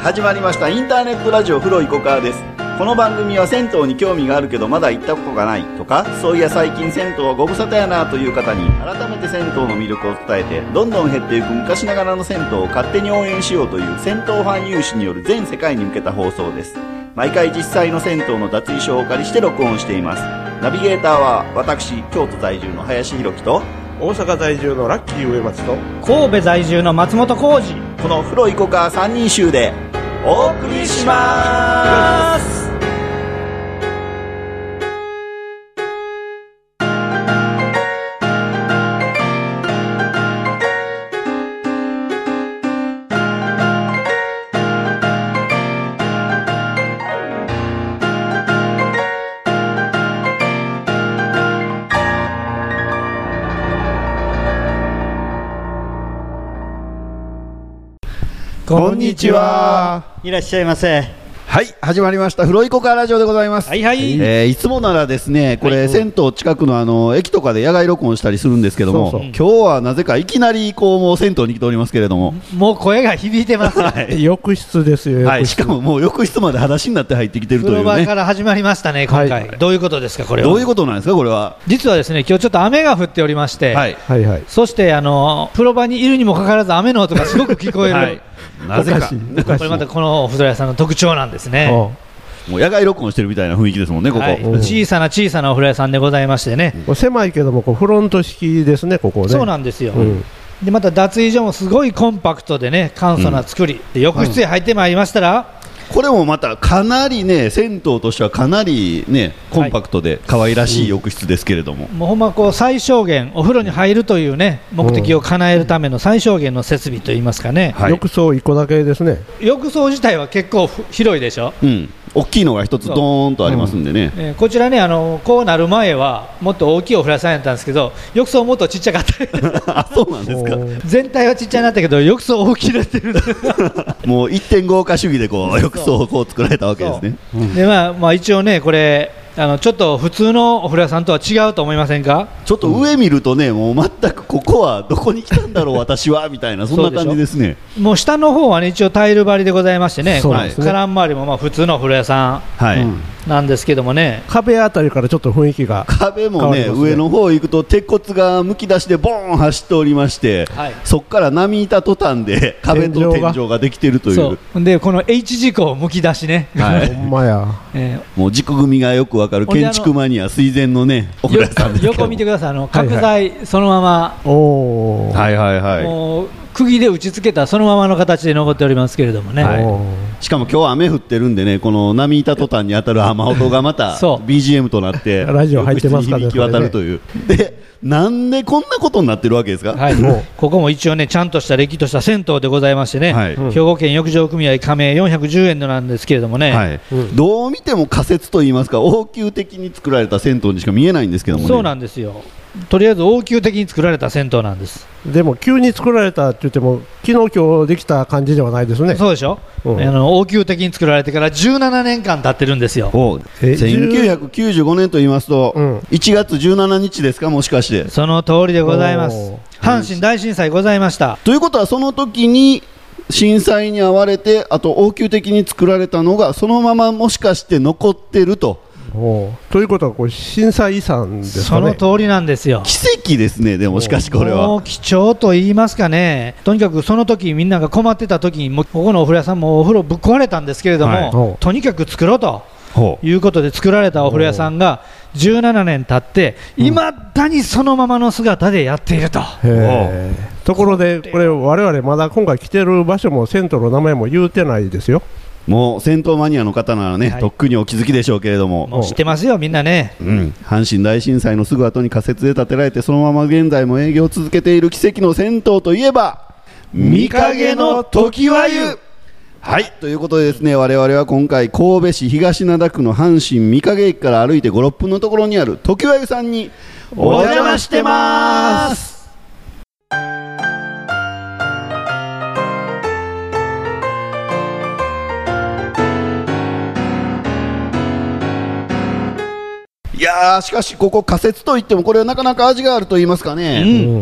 始まりましたインターネットラジオ風呂いこかです。この番組は銭湯に興味があるけどまだ行ったことがないとか、そういや最近銭湯はご無沙汰やなという方に改めて銭湯の魅力を伝えて、どんどん減っていく昔ながらの銭湯を勝手に応援しようという銭湯ファン有志による全世界に向けた放送です。毎回実際の銭湯の脱衣所をお借りして録音しています。ナビゲーターは私、京都在住の林弘樹と大阪在住のラッキー上松と神戸在住の松本浩二、 この風呂いこか3人衆でお送りします。 こんにちは。 いらっしゃいませ。 はい、始まりました風呂いこかラジオでございます。 はいはい、 いつもならですね、これ、 はい、 銭湯近くの駅とかで野外録音したりするんですけども、今日はなぜかいきなりこうもう銭湯に来ておりますけれども、 もう声が響いてます、 はい、 浴室ですよ、 はい、しかももう浴室まで裸足になって入ってきてるというね。 風呂場から始まりましたね今回、はい、どういうことですかこれは。 どういうことなんですかこれは。 実はですね、今日ちょっと雨が降っておりまして、 はいはいはい、 そして風呂場にいるにもかかわらず雨の音がすごく聞こえる、はい、 なぜかこれまたこのお風呂屋さんの特徴なんですね。 もう野外録音してるみたいな雰囲気ですもんねここ、はい、 小さな小さなお風呂屋さんでございましてね、 狭いけどもこうフロント式ですねここね。 そうなんですよ、でまた脱衣所もすごいコンパクトでね、簡素な作り、で浴室へ入ってまいりましたら、 これもまたかなりね、銭湯としてはかなりねコンパクトで可愛らしい浴室ですけれども、 もうほんまこう最小限お風呂に入るというね目的を叶えるための最小限の設備といいますかね、 浴槽1個だけですね。 浴槽自体は結構広いでしょ、 大きいのが一つドーンとありますんでね、 こちらねこうなる前はもっと大きいお風呂屋さんやったんですけど、浴槽もっとちっちゃかったあ、そうなんですか。 全体はちっちゃになったけど浴槽大きくなってるもう 1.5 化主義でこう浴槽をこう作られたわけですね。 でまあ一応ねこれちょっと普通のお風呂屋さんとは違うと思いませんか。 ちょっと上見るとね、もう全くここはどこに来たんだろう私はみたいな、そんな感じですね。 もう下の方はね一応タイル張りでございましてね、 そうですね、 カラン周りもまあ普通のお風呂屋さん、なんですけどもね、 壁あたりからちょっと雰囲気が壁もね上の方行くと鉄骨がむき出しでボーン走っておりまして、そこから波板途端で壁と天井ができてるという。 そうでこの H 字工むき出しね、 ほんまや、 もう軸組みがよくわかる建築マニア垂涎のねお風呂屋さんですけど、 横見てください、角材そのまま、もう釘で打ち付けたそのままの形で残っておりますけれどもね、 しかも今日雨降ってるんでね、この波板途端に当たる雨音がまたBGM となってラジオ入ってますからね、 響き渡るという。でなんでこんなことになってるわけですか。 ここも一応ねちゃんとしたれっきとした銭湯でございましてね、兵庫県浴場組合加盟410円のなんですけれどもね、 どう見ても仮設といいますか応急的に作られた銭湯にしか見えないんですけどもね。 そうなんですよ、とりあえず応急的に作られた銭湯なんです。 でも急に作られたって言っても昨日今日できた感じではないですね。 そうでしょ、応急的に作られてから17年間経ってるんですよ。 1995年と言いますと、1月17日ですか、もしかして。 その通りでございます。阪神大震災ございました。 ということはその時に震災に遭われて、あと応急的に作られたのがそのままもしかして残ってると。 ということはこれ震災遺産ですかね。 その通りなんですよ。 奇跡ですね。でもしかしこれはもう貴重と言いますかね、とにかくその時みんなが困ってた時にもここのお風呂屋さんもお風呂ぶっ壊れたんですけれども、とにかく作ろうということで作られたお風呂屋さんが17年経っていまだにそのままの姿でやっていると。 ところでこれ我々まだ今回来てる場所も銭湯の名前も言うてないですよ。 もう銭湯マニアの方ならね、とっくにお気づきでしょうけれども、 もう知ってますよみんなね、 阪神大震災のすぐ後に仮設で建てられてそのまま現在も営業を続けている奇跡の銭湯といえば御影の常盤湯。はい、ということでですね、我々は今回神戸市東灘区の阪神御影駅から歩いて5、6分のところにある常盤湯さんにお邪魔してます。いやーしかしここ仮設といってもこれはなかなか味があると言いますかね、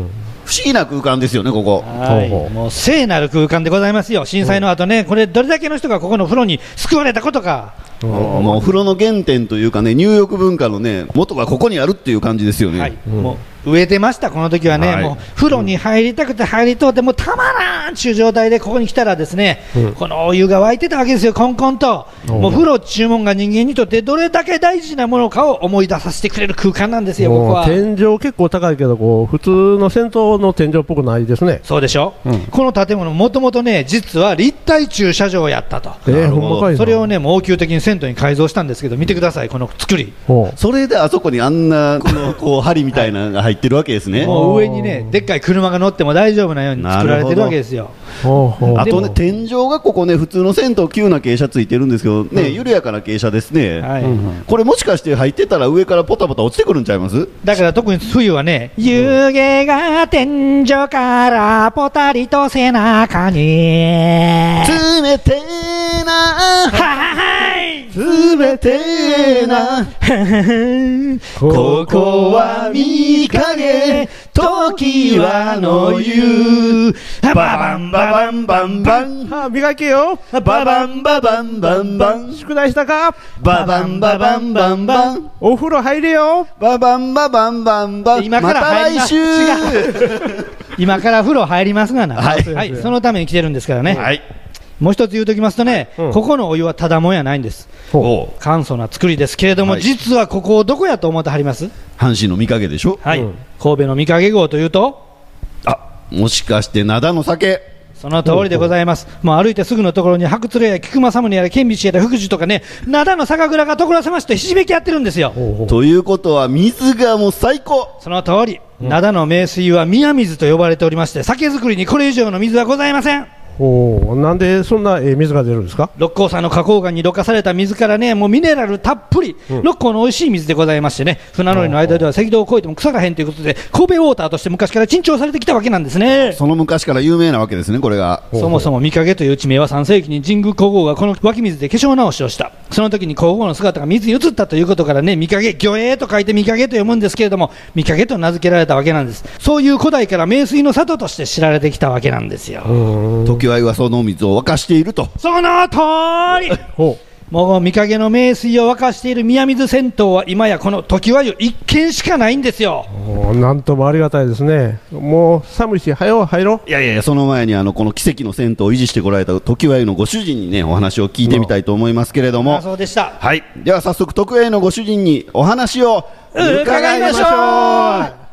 不思議な空間ですよね、ここ。 はい、もう聖なる空間でございますよ。震災の後ね、これどれだけの人がここの風呂に救われたことか。 もうお風呂の原点というかね、入浴文化のね、元がここにあるっていう感じですよね。 はい、もう植えてました、この時はね、もう風呂に入りたくて入りとうて、もうたまらんちゅう状態でここに来たらですね、このお湯が沸いてたわけですよ、コンコンと。もう風呂注文が人間にとってどれだけ大事なものかを思い出させてくれる空間なんですよ、ここは。 天井結構高いけど、こう普通の銭湯の天井っぽくないですね。 そうでしょ、この建物もともとね、実は立体駐車場やったと。それをね、もう応急的に銭湯に改造したんですけど、見てください、この作り。 それであそこにあんなこう針みたいなのが入ってるわけですね。 もう上にね、でっかい車が乗っても大丈夫なように作られてるわけですよ。 あとね、天井がここね、普通の銭湯急な傾斜ついてるんですけどね、緩やかな傾斜ですね。これもしかして入ってたら上からポタポタ落ちてくるんちゃいます？ だから特に冬はね、湯気が天井からポタリと背中に冷てえな、冷てえなここは三影常盤の湯、ババンババンバンバン、 磨けよ、 ババンババンバンバン、 宿題したか、 ババンババンバンバン、 お風呂入れよ、 ババンババンバンバン、 今から入ります。 また来週今から風呂入りますがな、 はいそのために来てるんですからね。 はい、 もう一つ言うときますとね、ここのお湯はただもんやないんです。簡素な作りですけれども、実はここをどこやと思ってはります？ 阪神の御影でしょ。 はい、神戸の御影号というと、 もしかして灘の酒。 その通りでございます。もう歩いてすぐのところに白鶴や菊正宗やら顕微師やら福寿とかね、灘の酒蔵が所狭しとひしめきやってるんですよ。 ということは水がもう最高。 その通り、灘の名水は宮水と呼ばれておりまして、酒造りにこれ以上の水はございません。 なんでそんな水が出るんですか？ 六甲山の花崗岩にろ過された水からね、もうミネラルたっぷり、六甲の美味しい水でございましてね、船乗りの間では赤道を越えても腐らへんということで、神戸ウォーターとして昔から珍重されてきたわけなんですね。 その昔から有名なわけですね、これが。 そもそも御影という地名は3世紀に神宮皇后がこの湧き水で化粧直しをした。その時に皇后の姿が水に映ったということからね、御影、魚影と書いて御影と読むんですけれども、御影と名付けられたわけなんです。そういう古代から名水の里として知られてきたわけなんですよ。 常盤湯はその水を沸かしていると。 その通りもう御影の名水を沸かしている宮水銭湯は今やこの常盤湯一軒しかないんですよ。 なんともありがたいですね。もう寒いし早う入ろう。 いやいや、その前にこの奇跡の銭湯を維持してこられた常盤湯のご主人にね、お話を聞いてみたいと思いますけれども。 そうでした。 はい、では早速常盤湯のご主人にお話を伺いましょう。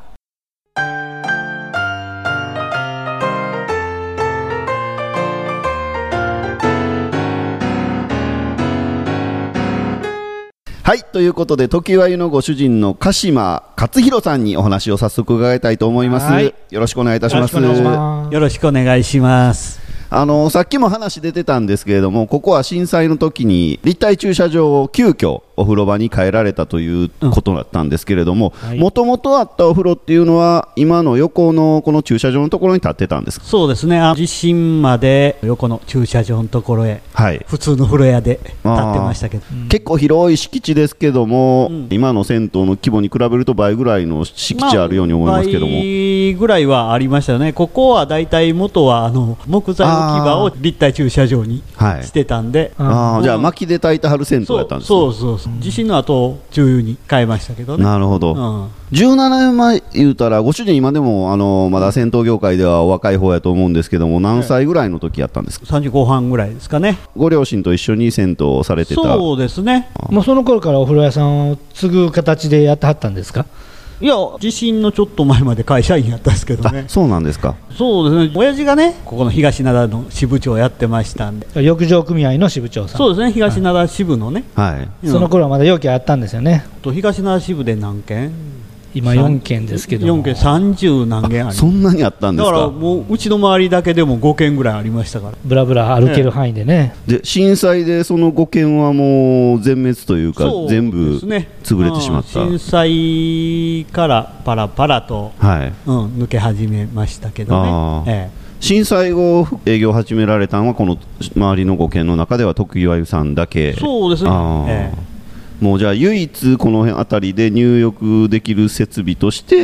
はい、ということで常盤湯のご主人の鹿島勝弘さんにお話を早速伺いたいと思います。よろしくお願いいたします。 よろしくお願いします。 さっきも話出てたんですけれども、ここは震災の時に立体駐車場を急遽お風呂場に変えられたということだったんですけれども、もともとあったお風呂っていうのは今の横のこの駐車場のところに建ってたんですか？ そうですね、地震まで横の駐車場のところへ、普通の風呂屋で建ってましたけど、 結構広い敷地ですけども、今の銭湯の規模に比べると倍ぐらいの敷地あるように思いますけども、 倍ぐらいはありましたよね。ここはだいたい元は木材の木場を立体駐車場にしてたんで、 じゃあ薪で炊いてはる銭湯やったんですか？ そう地震の後重油に変えましたけどね。 なるほど、17年前言うたらご主人今でもまだ銭湯業界ではお若い方やと思うんですけども、何歳ぐらいの時やったんですか ？30後半ぐらいですかね。 ご両親と一緒に銭湯をされてた？ そうですね。 もうその頃からお風呂屋さんを継ぐ形でやってはったんですか？ いや、地震のちょっと前まで会社員やったんですけどね。 そうなんですか。 そうですね、親父がね、ここの東灘の支部長やってましたんで。 浴場組合の支部長さん。 そうですね、東灘支部のね、 その頃はまだ容器あったんですよね。 東灘支部で何件？ 今4件ですけども、 4件30何件あります。 そんなにあったんですか？ だからもううちの周りだけでも5件ぐらいありましたから、 ブラブラ歩ける範囲でね。 で震災でその5件はもう全滅というか、全部潰れてしまった。 震災からパラパラと、抜け始めましたけどね。 震災後営業を始められたのはこの周りの5軒の中では常盤湯さんだけ。 そうですね。 もうじゃあ唯一この辺あたりで入浴できる設備として風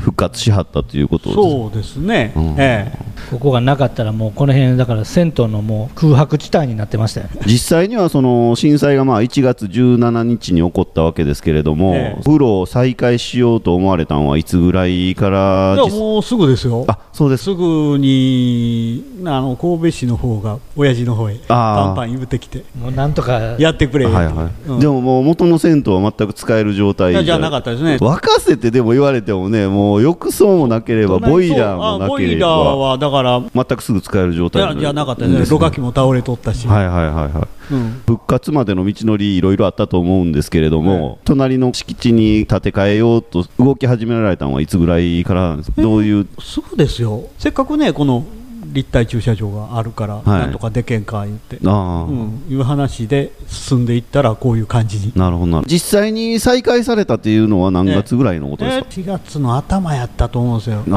復活しはったということです。 そうですね、 ここがなかったらもうこの辺だから銭湯のもう空白地帯になってましたよ。 実際にはその震災がまあ1月17日に起こったわけですけれども、風呂を再開しようと思われたのはいつぐらいから？ いやもうすぐですよ。 あ、そうです。 すぐに神戸市の方が親父の方へパンパン言うてきて、 もうなんとかやってくれよ、 はいはい、でももう元の銭湯は全く使える状態じゃなかったですね。 沸かせてでも言われてもね、もう浴槽もなければボイラーもなければ、 ボイラーはだから全くすぐ使える状態じゃなかったですね。ろ過器も倒れとったし、 はいはいはいはい、復活までの道のりいろいろあったと思うんですけれども、隣の敷地に建て替えようと動き始められたのはいつぐらいからなんですか？どういう？ すぐですよ。せっかくねこの立体駐車場があるから、なんとかでけんか言って、いう話で進んでいったらこういう感じに。 なるほど。実際に再開されたというのは何月ぐらいのことですか？ 4月の頭やったと思うんですよ。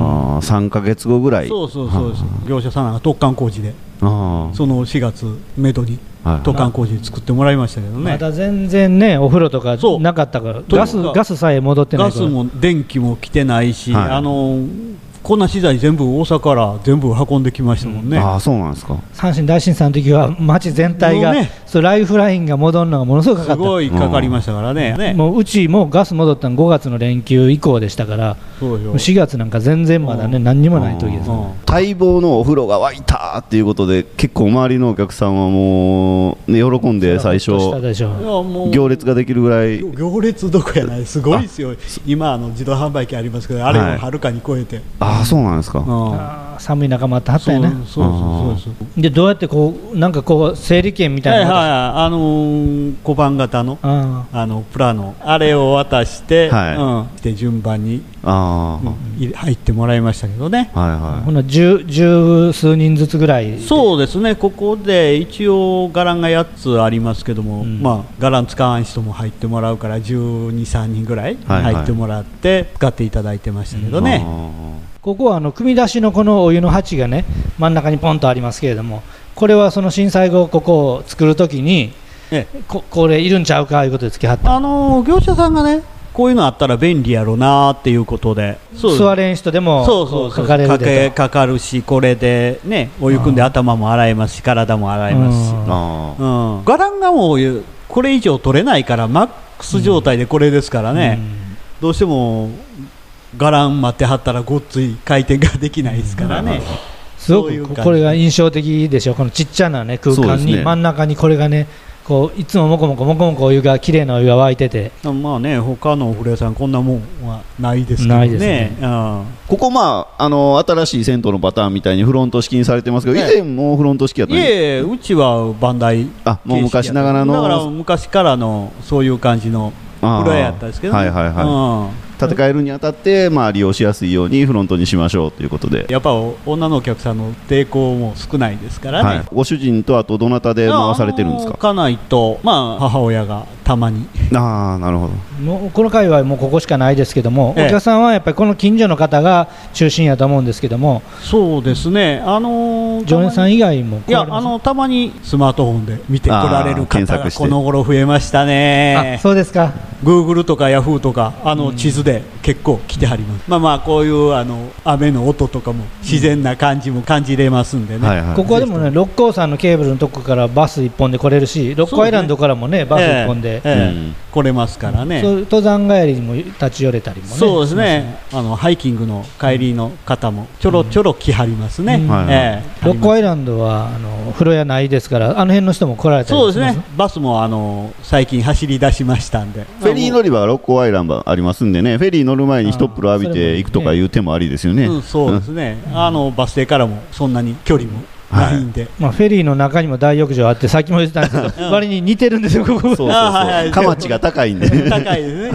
3ヶ月後ぐらい。 そうそうそうです。業者さんが突貫工事でその4月めどに突貫工事作ってもらいましたけどね。 まだ全然ねお風呂とかなかったからガスさえ戻ってないから、 ガスも電気も来てないし、こんな資材全部大阪から全部運んできましたもんね。 ああ、そうなんですか。 阪神大震災の時は町全体が、そうライフラインが戻るのがものすごくかかった。 すごいかかりましたからね。 もううちもガス戻ったの5月の連休以降でしたから、4月なんか全然まだね何にもない時です。 待望のお風呂が沸いたっていうことで結構周りのお客さんはもう、ね、喜んで最初行列ができるぐらい。 行列どこやない、すごいですよ。今自動販売機ありますけど、あれをはるかに超えて。 ああ、そうなんですか。 寒い中待ってはったよね。 そうでどうやってこうなんかこう整理券みたいな小判型のプラのあれを渡してで順番に入ってもらいましたけどね。 ほな十数人ずつぐらい。 そうですね。ここで一応伽藍が8つありますけども、伽藍使わん人も入ってもらうから12、3人ぐらい入ってもらって使っていただいてましたけどね。 ここは汲み出しのこのお湯の鉢がね真ん中にポンとありますけれども、これはその震災後ここを作るときにこれいるんちゃうかいうことでつけはった。 業者さんがねこういうのあったら便利やろなっていうことで、 座れん人でもかかれるでとかかるし、これでねお湯汲んで頭も洗えますし体も洗えますし、伽藍がもうこれ以上取れないからマックス状態でこれですからね、どうしても伽藍待ってはったらごっつい回転ができないですからね。 すごくこれが印象的でしょ。このちっちゃな、ね、空間に真ん中にこれがねこういつももこもこもこもこお湯がきれいなお湯が沸いてて、 まあね他のお風呂屋さんこんなもんはないですけど ね。 ここ新しい銭湯のパターンみたいにフロント式にされてますけど、以前もフロント式やったんですか？ いえ、うちはバンダイもう昔ながらの、 だから昔からのそういう感じの風呂屋やったんですけどね。 建て替えるにあたって、利用しやすいようにフロントにしましょうということで、 やっぱ女のお客さんの抵抗も少ないですからね。 ご主人とあとどなたで回されてるんですか？ 家内と、母親がたまに。 なるほど。 もうこの界隈はもうここしかないですけども、お客さんはやっぱりこの近所の方が中心やと思うんですけども。 そうですね。 常連さん以外もいやたまにスマートフォンで見てこられる方がこの頃増えましたね。 そうですか。 Google とか Yahoo とか地図で結構来てはります。こういう雨の音とかも自然な感じも感じれますんでね。 ここはでもね六甲山のケーブルのとこからバス1本で来れるし、六甲アイランドからもねバス1本で来れますからね。 登山帰りにも立ち寄れたりもね。 そうですね。ハイキングの帰りの方もちょろちょろ来はりますね。 六甲アイランドは風呂屋ないですから、あの辺の人も来られたりします。 そうですね。バスも最近走り出しましたんで、 フェリー乗り場は六甲アイランドありますんでね、フェリー乗る前に一風呂浴びていくとかいう手もありですよね。 そうですね。バス停からもそんなに距離もないんで、 フェリーの中にも大浴場あって、さっきも言ってたんですけど割に似てるんですよここ。 かまちが高いんで高いです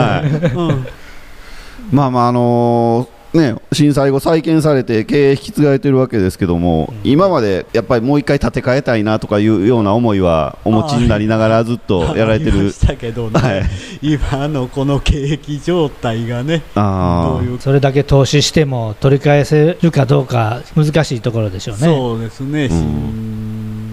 ね。震災後再建されて経営引き継がれてるわけですけども、今までやっぱりもう一回建て替えたいなとかいうような思いはお持ちになりながらずっとやられてる。 ありましたけどね、今のこの景気状態がね、 それだけ投資しても取り返せるかどうか難しいところでしょうね。 そうですね。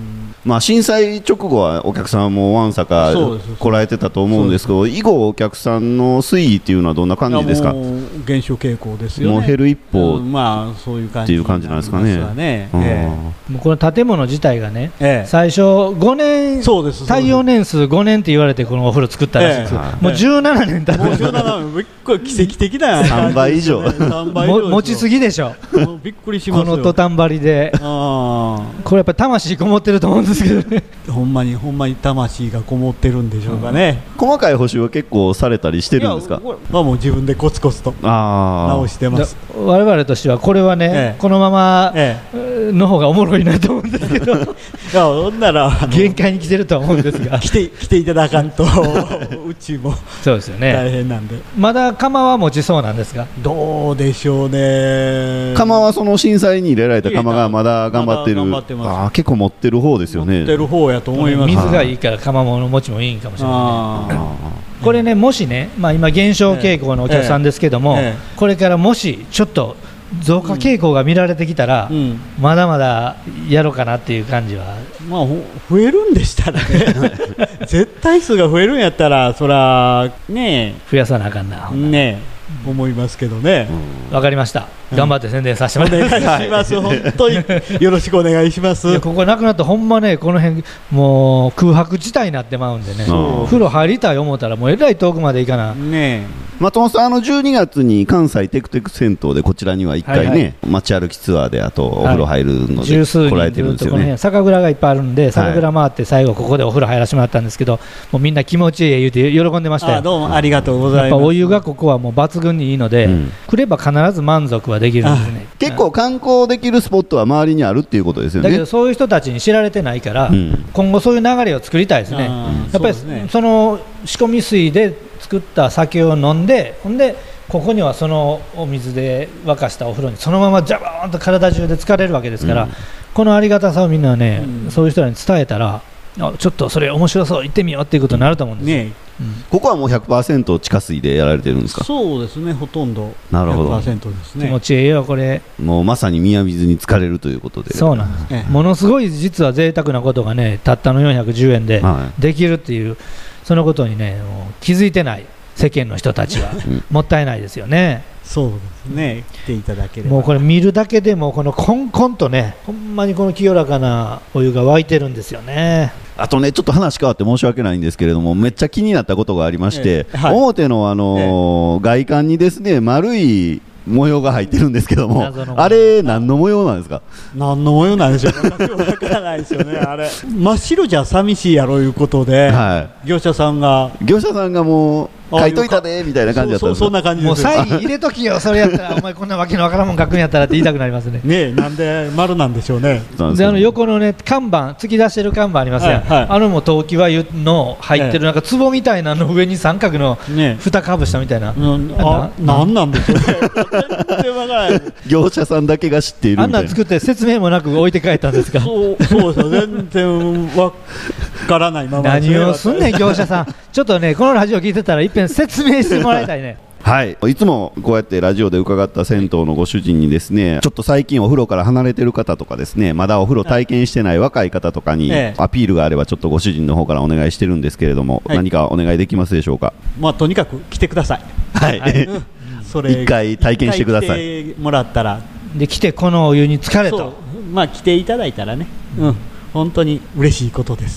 まあ、震災直後はお客さんもわんさか来られてたと思うんですけど、以後お客さんの推移っていうのはどんな感じですか？ もう減少傾向ですよね。 もう減る一方、 まあそういう感じっていう感じなんですかね。 もうこの建物自体がね、最初5年、耐用年数5年って言われてこのお風呂作ったらしいです。もう17年経って、 もう17年、これ奇跡的だよ。 3倍以上持ちすぎでしょ。 びっくりしますよ。 このトタン張りで、これやっぱり魂こもってると思うんですけどね。 ほんまに魂がこもってるんでしょうかね。 細かい補修は結構されたりしてるんですか？ まあもう自分でコツコツと直してます。 我々としてはこれはね、このままの方がおもろいなと思うんですけど、 ほんなら限界に来てるとは思うんですが、 来ていただかんとうちもそうですよね、 大変なんで。 まだ窯は持ちそうなんですが、 どうでしょうね。 窯はその震災に入れられた窯がまだ頑張ってる。結構持ってる方ですよね。 持ってる方やと思います。 水がいいから窯も持ちもいいんかもしれないね。これね、もしね、まあ、今減少傾向のお客さんですけども、これからもしちょっと増加傾向が見られてきたら、まだまだやろうかなっていう感じは、 まあ、増えるんでしたらね絶対数が増えるんやったらそらね増やさなあかんなね思いますけどね。 わかりました、頑張って宣伝させてもらいます。 お願いします、本当によろしくお願いします。 ここなくなったらほんまね、この辺もう空白地帯になってまうんでね、風呂入りたい思ったらもうえらい遠くまで行かなね。 松本さん、12月に関西テクテク銭湯でこちらには1回ね、街歩きツアーであとお風呂入るので来られてるんですよね。 酒蔵がいっぱいあるんで、酒蔵回って最後ここでお風呂入らせてもらったんですけど、もうみんな気持ちいい言うて喜んでましたよ。 どうもありがとうございます。 やっぱお湯がここはもう抜群にいいので、来れば必ず満足はできるんですね。 結構観光できるスポットは周りにあるっていうことですよね。 だけどそういう人たちに知られてないから、今後そういう流れを作りたいですね。やっぱりその仕込み水で作った酒を飲んで、ほんでここにはそのお水で沸かしたお風呂にそのままジャバーンと体中で浸かれるわけですから、このありがたさをみんなね、そういう人らに伝えたら、ちょっとそれ面白そう、行ってみようっていうことになると思うんですよ、 ここはもう 100% 地下水でやられてるんですか？ そうですね、ほとんど 100% ですね。 気持ちいいよこれ。 もうまさに宮水に浸かれるということで。 そうなんです、ものすごい実は贅沢なことがね、たったの410円でできるっていう、そのことにね、もう気づいてない世間の人たちはもったいないですよね。 そうですね、来ていただければ。 もうこれ見るだけでもこのコンコンとね、ほんまにこの清らかなお湯が沸いてるんですよね。 あとね、ちょっと話変わって申し訳ないんですけれども、めっちゃ気になったことがありまして、表の外観にですね、丸い模様が入ってるんですけども、あれ何の模様なんですか？ 何の模様なんでしょう、私もわからないですよね。あれ真っ白じゃ寂しいやろいうことで、業者さんがもう書いといたでみたいな感じだったんですか？ そんな感じです。 もうサイン入れときよ、それやったらお前こんなわけのわからんもん書くんやったらって言いたくなりますね。 なんで丸なんでしょうね。 で横のね看板、突き出してる看板ありますやん、も陶器は湯の入ってるなんか壺みたいなの上に三角の蓋かぶしたみたいな、 なんなんでしょうね。全然わからない。 業者さんだけが知っているみたいな。 あんなん作って説明もなく置いて帰ったんですか？ そうですよ、全然わからないまま。 何をすんねん業者さん。ちょっとね、このラジオ聞いてたらいっぺん説明してもらいたいね。 はい、いつもこうやってラジオで伺った銭湯のご主人にですね、ちょっと最近お風呂から離れてる方とかですね、まだお風呂体験してない若い方とかにアピールがあれば、ちょっとご主人の方からお願いしてるんですけれども、何かお願いできますでしょうか？ とにかく来てください。 それ一回体験してください。 来てもらったらで、来てこのお湯に浸かれと、 来ていただいたらね、本当に嬉しいことです。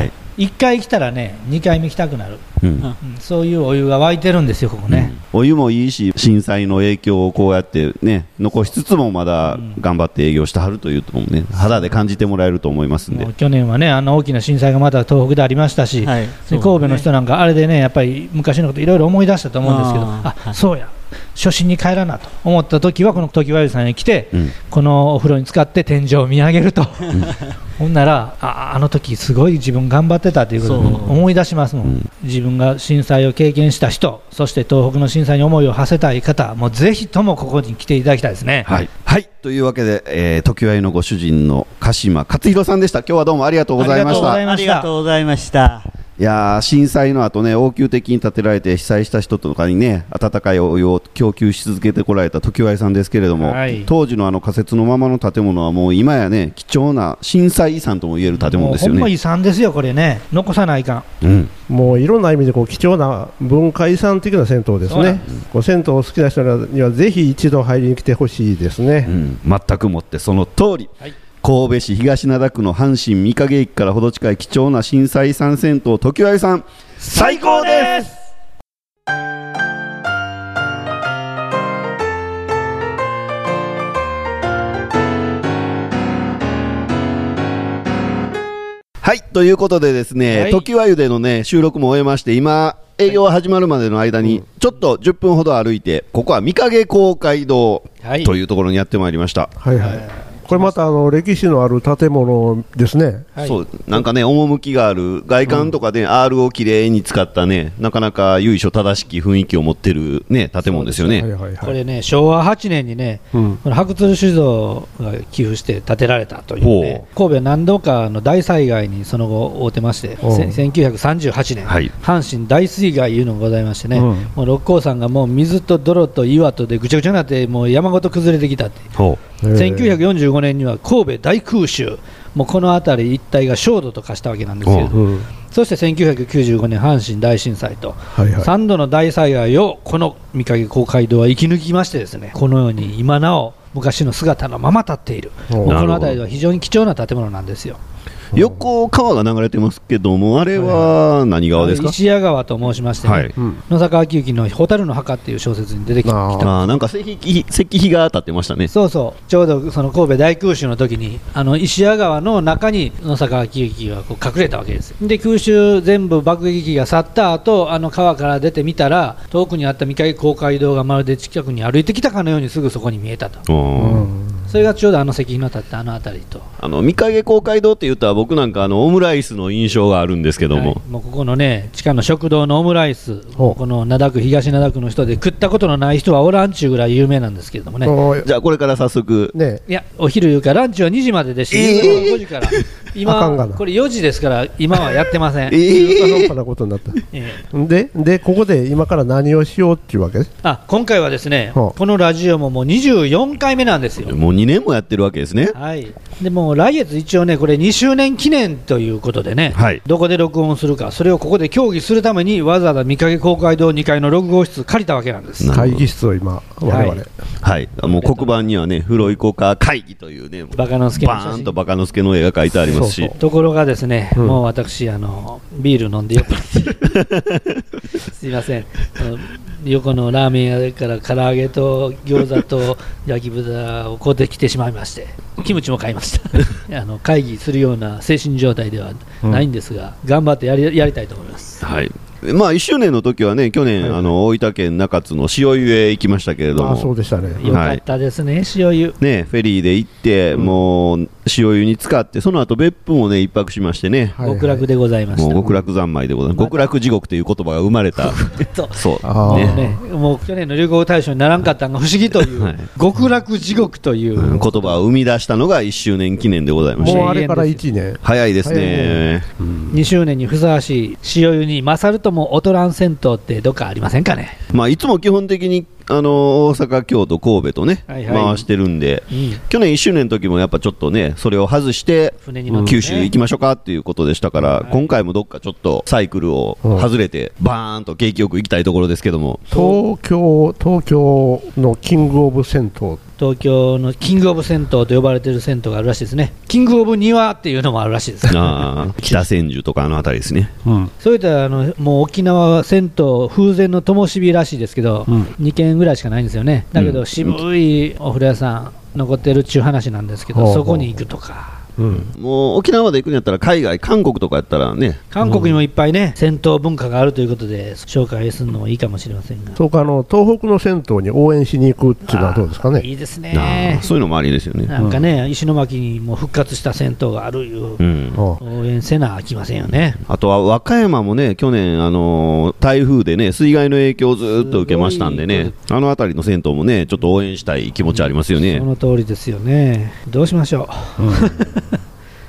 1回来たらね、2回目来たくなる、そういうお湯が沸いてるんですよ、ここね。 お湯もいいし、震災の影響をこうやってね残しつつも、まだ頑張って営業してはるというともね、肌で感じてもらえると思いますんで。 去年はね、あんな大きな震災がまた東北でありましたし、神戸の人なんかあれでね、やっぱり昔のこといろいろ思い出したと思うんですけど、そうや、初心に帰らなと思った時はこの常盤湯さんに来て、このお風呂に浸かって天井を見上げると、ほんならあの時すごい自分頑張ってたということを思い出しますもん。自分が震災を経験した人、そして東北の震災に思いを馳せたい方、もうぜひともここに来ていただきたいですね。 はい、というわけで、常盤湯のご主人の鹿島勝弘さんでした。今日はどうもありがとうございました。 ありがとうございました。 いやー、震災の後ね、応急的に建てられて被災した人とかにね、温かいお湯を供給し続けてこられた常盤さんですけれども、はい、当時の仮設のままの建物はもう今やね、貴重な震災遺産ともいえる建物ですよね。 ほんま遺産ですよこれね、残さないかん、 うん、もういろんな意味でこう貴重な文化遺産的な銭湯ですね。こう銭湯を好きな人にはぜひ一度入りに来てほしいですね、 うん、全くもってその通り、はい、神戸市東灘区の阪神御影駅からほど近い貴重な震災遺産銭湯常盤さん、最高です。はい、ということでですね、常盤湯でのね収録も終えまして、今営業が始まるまでの間にちょっと10分ほど歩いて、ここは御影公会堂というところにやってまいりました。 はいはい、これまた歴史のある建物ですね、 はい、そうなんかね、趣がある外観とかで、R をきれいに使ったね、なかなか由緒正しき雰囲気を持ってる、ね、建物ですよね。 これね、昭和8年にね、この白鶴酒造が寄付して建てられたというね、神戸は何度かの大災害にその後遭ってまして、1938年、はい、阪神大水害いうのがございましてね、もう六甲山がもう水と泥と岩とでぐちゃぐちゃになって、もう山ごと崩れてきたって。1945年には神戸大空襲、もうこの辺り一帯が焦土と化したわけなんですけど、そして1995年阪神大震災と、3度の大災害をこの御影公会堂は生き抜きましてですね、このように今なお昔の姿のまま立っている、もうこの辺りは非常に貴重な建物なんですよ。 横川が流れてますけども、あれは何川ですか？ 石屋川と申しましてね、はい、野坂昭之の蛍の墓っていう小説に出てきた。 なんか石碑が立ってましたね。 そうそう、ちょうどその神戸大空襲の時に石屋川の中に野坂昭之がこう隠れたわけです。で空襲全部爆撃機が去った後、川から出てみたら、遠くにあった御影公会堂がまるで近くに歩いてきたかのようにすぐそこに見えたと。それがちょうど石碑の立った辺りと、 御影公会堂って言ったら僕なんかオムライスの印象があるんですけども、 もうここのね地下の食堂のオムライス、この灘区東灘区の人で食ったことのない人はおらんちゅうぐらい有名なんですけれどもね。 じゃあこれから早速、 ね、いやお昼いうかランチは2時まででし、5時から今これ4時ですから今はやってません。 なことになった。でここで今から何をしようっていうわけです。 今回はですね、このラジオももう24回目なんですよ。 もう2年もやってるわけですね。 はい。でも来月一応ね、これ2周年記念ということでね、はい、どこで録音するか、それをここで協議するためにわざわざ御影公会堂2階の録音室借りたわけなんです。 会議室を今我々、 はい、もう黒板にはね、風呂行こうか会議というね、 バカ之助のバーンとバカ之助の絵が描いてありますし、 ところがですね、もう私ビール飲んでよすいません、横のラーメン屋から唐揚げと餃子と焼き豚を買うてきてしまいまして、キムチも買いました会議するような精神状態ではないんですが、頑張ってやりたいと思います。 はい、まあ1周年の時はね、去年、大分県中津の塩湯へ行きましたけれども、 そうでしたね、 よかったですね、塩湯ね、フェリーで行って、もう塩湯に浸かって、その後別府もね1泊しましてね、 極楽でございました。 もう極楽三昧でございます。極楽地獄という言葉が生まれたそうね、もう去年の流行大賞にならんかったのが不思議という、極楽地獄という言葉を生み出したのが1周年記念でございました。 もうあれから1年早いですね。 2周年にふさわしい塩湯に勝るとも劣らん銭湯ってどっかありませんかね。 まあいつも基本的に大阪、京都、神戸とね、回してるんで、去年1周年の時もやっぱちょっとね、それを外して九州行きましょうかっていうことでしたから、今回もどっかちょっとサイクルを外れてバーンと景気よく行きたいところですけども、 東京のキングオブ銭湯、 東京のキングオブ銭湯と呼ばれている銭湯があるらしいですね。キングオブ庭っていうのもあるらしいです。 北千住とかあたりですね。 そういったもう沖縄は銭湯風前の灯火らしいですけど、2軒ぐらいしかないんですよね。だけど渋いお風呂屋さん残ってるっちゅう話なんですけど、そこに行くとか。 もう沖縄まで行くんやったら海外、韓国とかやったらね、 韓国にもいっぱいね、銭湯文化があるということで紹介するのもいいかもしれませんが、 そうか、東北の銭湯に応援しに行くっていうのはどうですかね。 いいですね。 そういうのもありですよね。 なんかね、石巻にも復活した銭湯があるいう、応援せなあきませんよね。 あとは和歌山もね、去年台風でね、水害の影響をずっと受けましたんでね、辺りの銭湯もね、ちょっと応援したい気持ちありますよね。 その通りですよね。どうしましょう。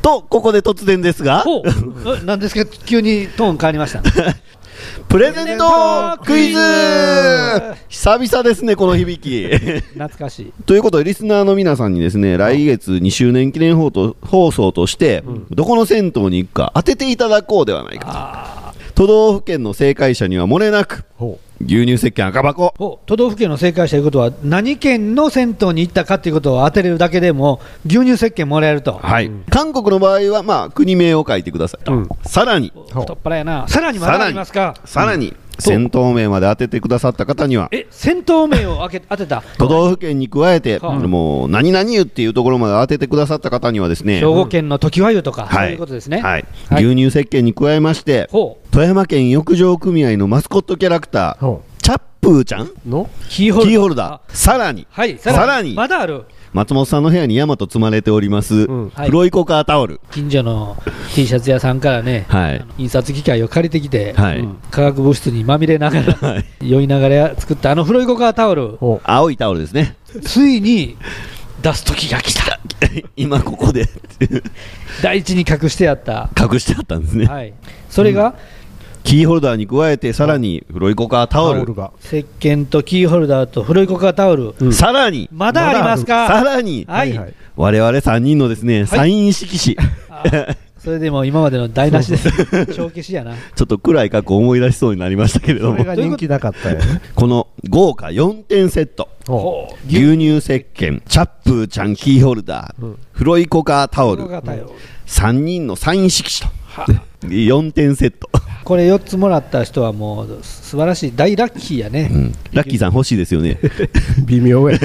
とここで突然ですがなんですか急にトーン変わりましたプレゼントクイズ久々ですねこの響き懐かしいということでリスナーの皆さんにですね来月2周年記念放送として、どこの銭湯に行くか当てていただこうではないかと。都道府県の正解者には漏れなく牛乳石鹸赤箱。 都道府県の正解者ということは何県の銭湯に行ったかということを当てれるだけでも牛乳石鹸もらえると、 はい、韓国の場合は、まあ、国名を書いてくださいと、さらに太っ腹やな。さらにまだありますか。 さらに銭湯名まで当ててくださった方には銭湯名を当てた都道府県に加えて、もう何々湯っていうところまで当ててくださった方にはですね、 兵庫県の常盤湯とか、そういうことですね、 はい牛乳石鹸に加えまして、富山県浴場組合のマスコットキャラクターチャップーちゃんのキーホルダー、さらに、さらにまだある松本さんの部屋にヤマト積まれております、黒いコカータオル、 近所の T シャツ屋さんからね、印刷機械を借りてきて、化学物質にまみれながら、酔いながら作ったあの黒いコカータオル、 青いタオルですね。 ついに出す時が来た今ここで第一に隠してあったんですね、 それが、 キーホルダーに加えてさらに黒いコカータオルが石鹸とキーホルダーと黒いコカータオル、 さらにまだありますか。 さらに、我々3人のですね、サイン色紙それでも今までの台無しです帳消しやな。 ちょっと暗い過去思い出しそうになりましたけれども、 それが人気なかったよねこの豪華4点セット、牛乳石鹸、チャップーちゃんキーホルダー、黒いコカータオル、3人のサイン色紙と4点セットこれ4つもらった人はもう素晴らしい大ラッキーやね、 ラッキーさん欲しいですよね微妙やし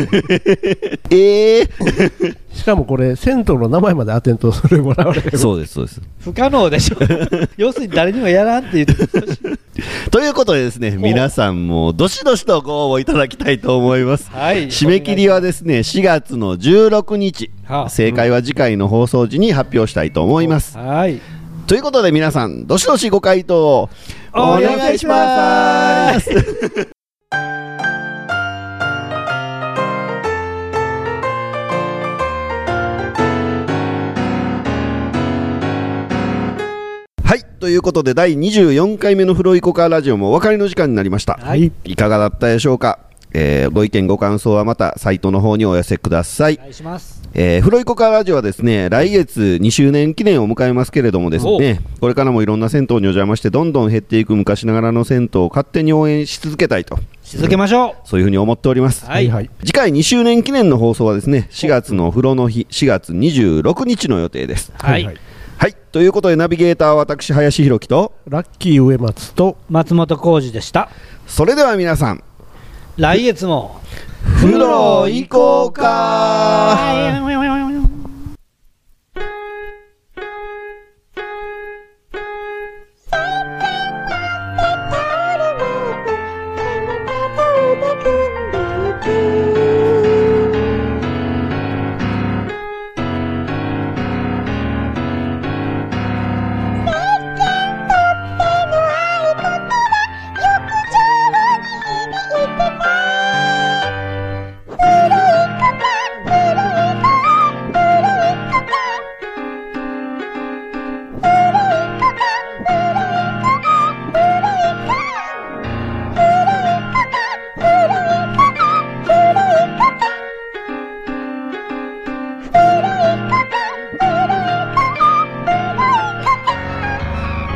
かもこれ銭湯の名前まで当てんとそれもらわれる。 そうです不可能でしょ要するに誰にもやらんって言ってということでですね、皆さんもどしどしとご応募いただきたいと思います、締め切りはですね4月の16日、正解は次回の放送時に発表したいと思います。ということで皆さんどしどしご回答をお願いしますはい、ということで第24回目のフロイコカーラジオもお別れの時間になりました、いかがだったでしょうか。ご意見ご感想はまたサイトの方にお寄せください。 お願いします。 フロイコカーラジオはですね来月2周年記念を迎えますけれどもですね、これからもいろんな銭湯にお邪魔してどんどん減っていく昔ながらの銭湯を勝手に応援し続けたいとし続けましょう、 そういうふうに思っております、次回2周年記念の放送はですね4月の風呂の日4月26日の予定です。ということでナビゲーターは私林弘樹とラッキー植松と松本浩二でした。 それでは皆さん来月も風呂行こうか。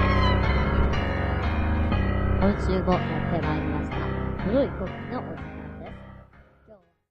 今週もやってまいりました。黒いコキのお時間。